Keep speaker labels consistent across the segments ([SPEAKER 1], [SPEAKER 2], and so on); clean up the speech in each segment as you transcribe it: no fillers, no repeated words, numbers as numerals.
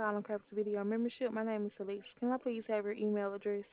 [SPEAKER 1] calling Craps Video Membership. My name is Celeste. Can I please have your email address?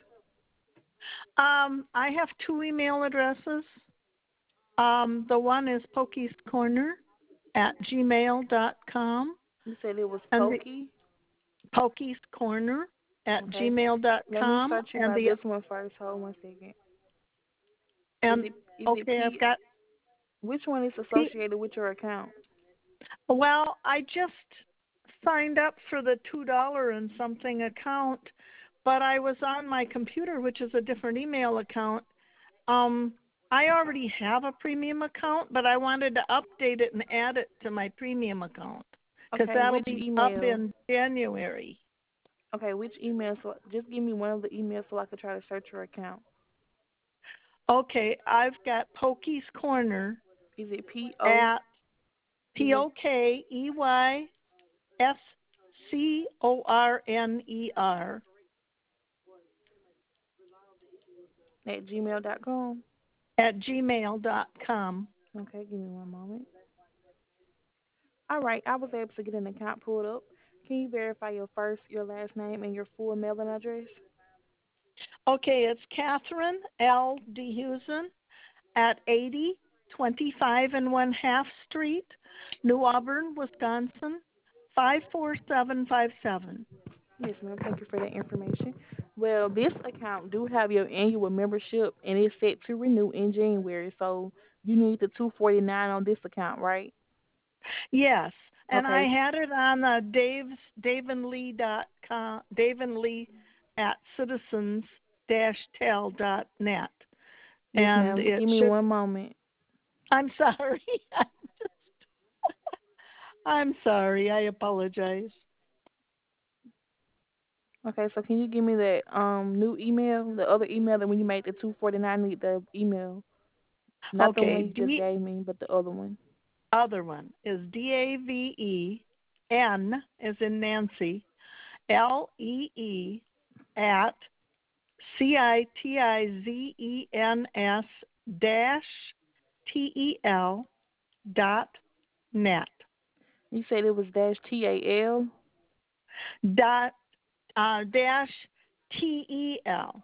[SPEAKER 2] I have two email addresses. The one is pokiescorner at gmail.com,
[SPEAKER 1] You said it was
[SPEAKER 2] and the
[SPEAKER 1] Pokey.
[SPEAKER 2] pokiescorner at
[SPEAKER 1] Okay. Let me
[SPEAKER 2] gmail.com,
[SPEAKER 1] search you
[SPEAKER 2] and
[SPEAKER 1] by
[SPEAKER 2] the
[SPEAKER 1] this one first. Hold 1 second. Is
[SPEAKER 2] and
[SPEAKER 1] it is it
[SPEAKER 2] okay, I've
[SPEAKER 1] P?
[SPEAKER 2] got
[SPEAKER 1] Which one is
[SPEAKER 2] P.
[SPEAKER 1] associated with your account?
[SPEAKER 2] Well, I just signed up for the $2 and something account, but I was on my computer, which is a different email account. Um, I already have a premium account, but I wanted to update it and add it to my premium account because
[SPEAKER 1] Okay.
[SPEAKER 2] that'll
[SPEAKER 1] Which
[SPEAKER 2] be up
[SPEAKER 1] email?
[SPEAKER 2] in January.
[SPEAKER 1] Okay. Which email? So just give me one of the emails so I can try to search your account.
[SPEAKER 2] Okay, I've got Pokey's Corner
[SPEAKER 1] Is it P O?
[SPEAKER 2] at
[SPEAKER 1] Is it
[SPEAKER 2] POKEYSCORNER
[SPEAKER 1] at gmail.com?
[SPEAKER 2] at gmail.com.
[SPEAKER 1] Okay. Give me one moment. All right. I was able to get an account pulled up. Can you verify your first, your last name, and your full mailing address?
[SPEAKER 2] Okay, it's Catherine L. DeHusen at 8025 and one half Street, New Auburn, Wisconsin, 54757.
[SPEAKER 1] Yes, ma'am. Thank you for that information. Well, this account do have your annual membership, and it's set to renew in January. So you need the 249 on this account, right?
[SPEAKER 2] Yes, and I
[SPEAKER 1] Okay.
[SPEAKER 2] had it on daveandlee.com, Dave and Lee at citizens-tel.net.
[SPEAKER 1] Yes,
[SPEAKER 2] And
[SPEAKER 1] ma'am.
[SPEAKER 2] it
[SPEAKER 1] Give me
[SPEAKER 2] should,
[SPEAKER 1] one moment.
[SPEAKER 2] I'm sorry. I'm sorry. I apologize.
[SPEAKER 1] Okay, so can you give me that new email, the other email that when you made the 249, need the email, not the
[SPEAKER 2] Okay,
[SPEAKER 1] one you just gave me, but the other one.
[SPEAKER 2] other one is DAVEN, as in Nancy, LEE at CITIZENS dash TEL dot net.
[SPEAKER 1] You said it was dash TAL.
[SPEAKER 2] Dot dash TEL.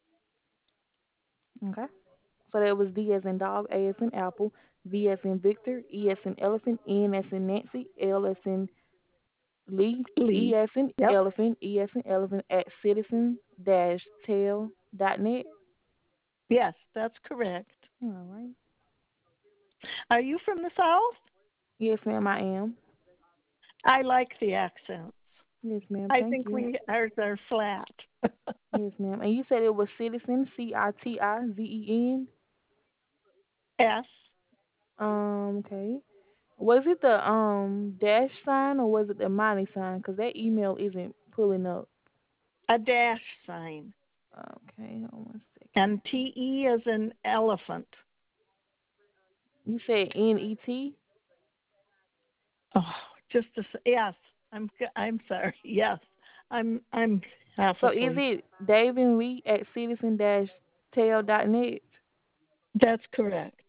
[SPEAKER 1] Okay. So that was D as in dog, A as in apple, V as in Victor, E as in elephant, N as in Nancy, L as in Lee, E
[SPEAKER 2] Lee.
[SPEAKER 1] as in
[SPEAKER 2] Yep.
[SPEAKER 1] elephant, E as in elephant at citizen-tail.net.
[SPEAKER 2] Yes, that's correct.
[SPEAKER 1] All right.
[SPEAKER 2] Are you from the South?
[SPEAKER 1] Yes, ma'am, I am.
[SPEAKER 2] I like the accents.
[SPEAKER 1] Yes, ma'am,
[SPEAKER 2] I
[SPEAKER 1] thank
[SPEAKER 2] think
[SPEAKER 1] you.
[SPEAKER 2] we ours are flat.
[SPEAKER 1] Yes, ma'am. And you said it was citizen, CITIZEN.
[SPEAKER 2] S.
[SPEAKER 1] Okay. Was it the dash sign or was it the minus sign? Because that email isn't pulling up.
[SPEAKER 2] A dash sign.
[SPEAKER 1] Okay, hold 1 second.
[SPEAKER 2] And TE as an elephant.
[SPEAKER 1] You said NET?
[SPEAKER 2] Oh, yes. I'm sorry. Yes, I'm half
[SPEAKER 1] So is
[SPEAKER 2] asleep.
[SPEAKER 1] it Dave and Lee at citizen-tail.net?
[SPEAKER 2] That's correct.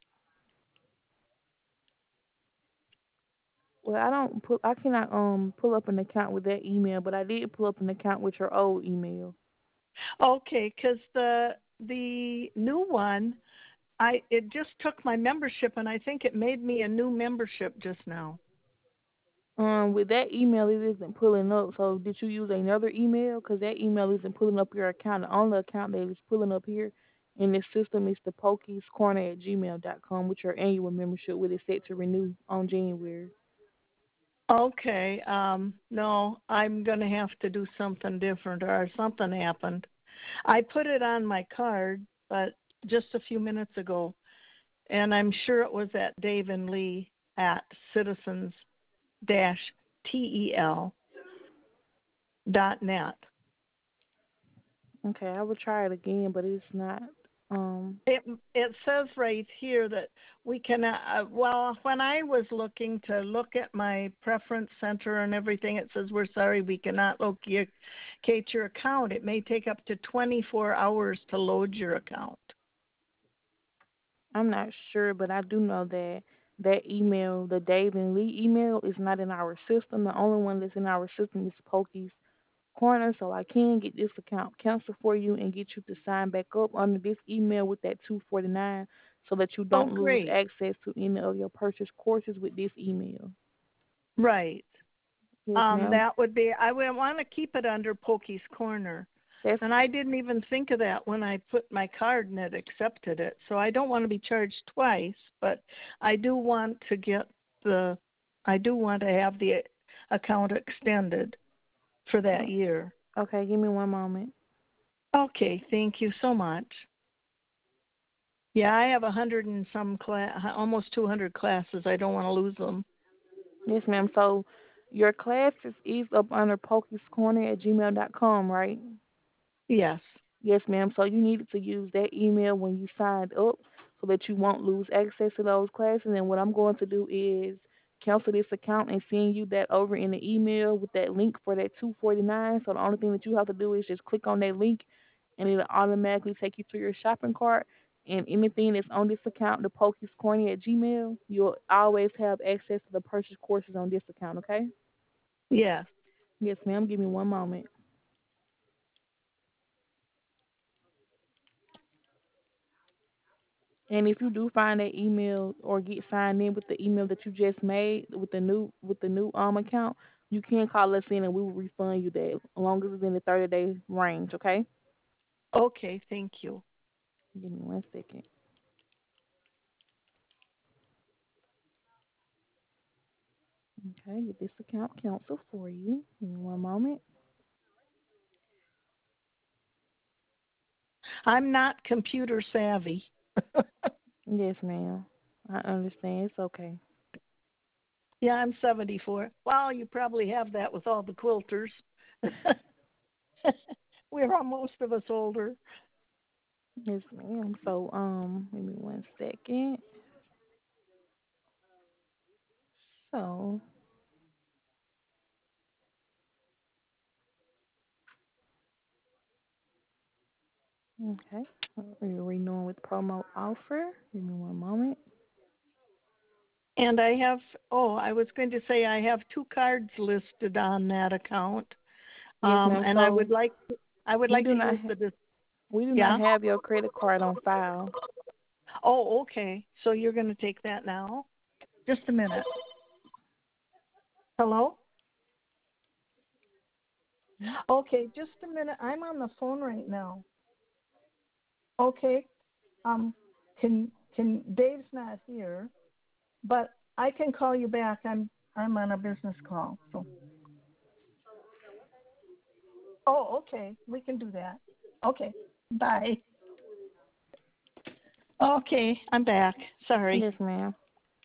[SPEAKER 1] Well, I cannot pull up an account with that email, but I did pull up an account with your old email.
[SPEAKER 2] Okay, because the new one, it just took my membership and I think it made me a new membership just now.
[SPEAKER 1] With that email, it isn't pulling up. So did you use another email? Because that email isn't pulling up your account. The only account that is pulling up here in this system is the pokiescorner at gmail.com, with your annual membership, with it set to renew on January.
[SPEAKER 2] Okay, no, I'm going to have to do something different or something happened. I put it on my card, but just a few minutes ago, and I'm sure it was at Dave and Lee at citizens-tel.net.
[SPEAKER 1] Okay, I will try it again, but it's not.
[SPEAKER 2] It says right here that we can. Well, when I was looking to look at my preference center and everything, it says we're sorry we cannot locate your account. It may take up to 24 hours to load your account.
[SPEAKER 1] I'm not sure, but I do know that That email, the Dave and Lee email, is not in our system. The only one that's in our system is Pokey's Corner. So I can get this account canceled for you and get you to sign back up under this email with that 249, so that you
[SPEAKER 2] Oh,
[SPEAKER 1] don't lose
[SPEAKER 2] great.
[SPEAKER 1] access to any of your purchased courses with this email.
[SPEAKER 2] Right.
[SPEAKER 1] Yes, ma'am.
[SPEAKER 2] That would be, I would want to keep it under Pokey's Corner.
[SPEAKER 1] That's
[SPEAKER 2] And I didn't even think of that when I put my card and it accepted it. So I don't want to be charged twice, but I do want to get the, I do want to have the account extended for that year.
[SPEAKER 1] okay. Give me one moment.
[SPEAKER 2] Okay, thank you so much. Yeah, I have 100 and some almost 200 classes. I don't want to lose them.
[SPEAKER 1] Yes, ma'am. So your classes is up under pokescorner@gmail.com, right?
[SPEAKER 2] Yes.
[SPEAKER 1] Yes, ma'am. So you needed to use that email when you signed up so that you won't lose access to those classes. And what I'm going to do is cancel this account and send you that over in the email with that link for that 249. So the only thing that you have to do is just click on that link and it'll automatically take you to your shopping cart. And anything that's on this account, the Pokey's Corny at Gmail, you'll always have access to the purchase courses on this account, okay?
[SPEAKER 2] Yes.
[SPEAKER 1] Yes, ma'am. Give me one moment. And if you do find that email or get signed in with the email that you just made with the new account, you can call us in and we will refund you that, as long as it's in the 30-day range. Okay.
[SPEAKER 2] Okay, thank you.
[SPEAKER 1] Give me one second. Okay, get this account canceled for you. Give me one moment.
[SPEAKER 2] I'm not computer savvy.
[SPEAKER 1] Yes, ma'am. I understand. It's okay.
[SPEAKER 2] Yeah, I'm 74. Well, you probably have that with all the quilters. We're all most of us older.
[SPEAKER 1] Yes, ma'am. So give me one second. So okay, we're renewing with promo offer. Give me one moment.
[SPEAKER 2] And I have, oh, I was going to say I have two cards listed on that account.
[SPEAKER 1] Yes, ma'am.
[SPEAKER 2] And
[SPEAKER 1] So
[SPEAKER 2] I would
[SPEAKER 1] we
[SPEAKER 2] like
[SPEAKER 1] do
[SPEAKER 2] to
[SPEAKER 1] not
[SPEAKER 2] use the,
[SPEAKER 1] we do not
[SPEAKER 2] yeah?
[SPEAKER 1] have your credit card on file.
[SPEAKER 2] Oh, okay. So you're going to take that now? Just a minute. Hello? Okay, just a minute. I'm on the phone right now. Okay. Um, can Dave's not here, but I can call you back. I'm on a business call. So. Oh, okay. We can do that. Okay. Bye. Okay, I'm back. Sorry.
[SPEAKER 1] Yes, ma'am.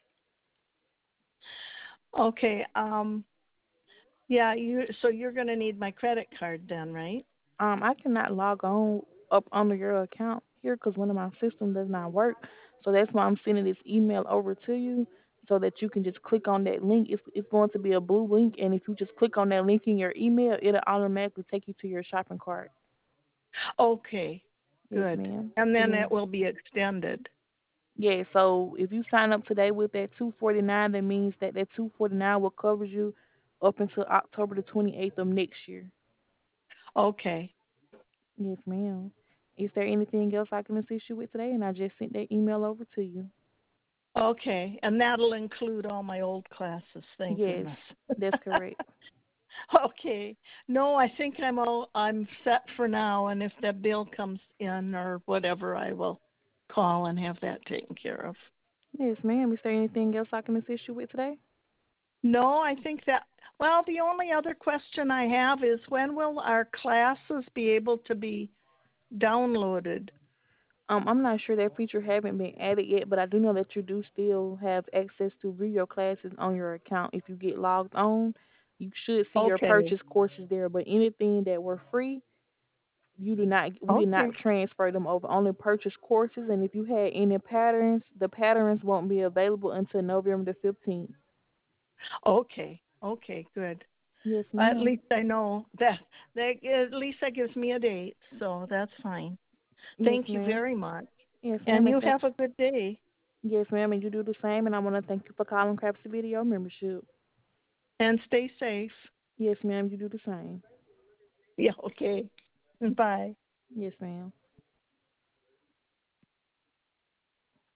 [SPEAKER 2] Okay. Yeah. So you're going to need my credit card then, right?
[SPEAKER 1] I cannot log on up under your account here because one of my systems does not work. So that's why I'm sending this email over to you so that you can just click on that link. It's going to be a blue link, and if you just click on that link in your email, it'll automatically take you to your shopping cart.
[SPEAKER 2] Okay.
[SPEAKER 1] Yes,
[SPEAKER 2] Good.
[SPEAKER 1] ma'am.
[SPEAKER 2] And then
[SPEAKER 1] Yeah.
[SPEAKER 2] it will be extended.
[SPEAKER 1] Yeah, so if you sign up today with that 249, that means that 249 will cover you up until October the 28th of next year.
[SPEAKER 2] Okay.
[SPEAKER 1] Yes, ma'am. Is there anything else I can assist you with today? And I just sent that email over to you.
[SPEAKER 2] Okay. And that'll include all my old classes. Thank
[SPEAKER 1] Yes,
[SPEAKER 2] goodness.
[SPEAKER 1] that's correct.
[SPEAKER 2] Okay. No, I think I'm set for now, and if that bill comes in or whatever, I will call and have that taken care of.
[SPEAKER 1] Yes, ma'am. Is there anything else I can assist you with today?
[SPEAKER 2] No, I think that, well, the only other question I have is when will our classes be able to be downloaded?
[SPEAKER 1] I'm not sure that feature haven't been added yet, but I do know that you do still have access to view your classes on your account. If you get logged on, you should see your
[SPEAKER 2] Okay.
[SPEAKER 1] purchase courses there. But anything that were free, we did not
[SPEAKER 2] Okay.
[SPEAKER 1] transfer them over. Only purchase courses, and if you had any patterns, the patterns won't be available until November the 15th.
[SPEAKER 2] Okay. Okay, good.
[SPEAKER 1] Yes,
[SPEAKER 2] At
[SPEAKER 1] ma'am.
[SPEAKER 2] least I know that at least that gives me a date, so that's fine.
[SPEAKER 1] Yes,
[SPEAKER 2] Thank you
[SPEAKER 1] ma'am.
[SPEAKER 2] very much.
[SPEAKER 1] Yes,
[SPEAKER 2] And
[SPEAKER 1] ma'am. Is
[SPEAKER 2] you
[SPEAKER 1] there
[SPEAKER 2] have a good day.
[SPEAKER 1] Yes, ma'am, and you do the same. And I want to thank you for calling Craps Video membership.
[SPEAKER 2] And stay safe.
[SPEAKER 1] Yes, ma'am, you do the same.
[SPEAKER 2] Yeah, okay. Bye.
[SPEAKER 1] Yes, ma'am.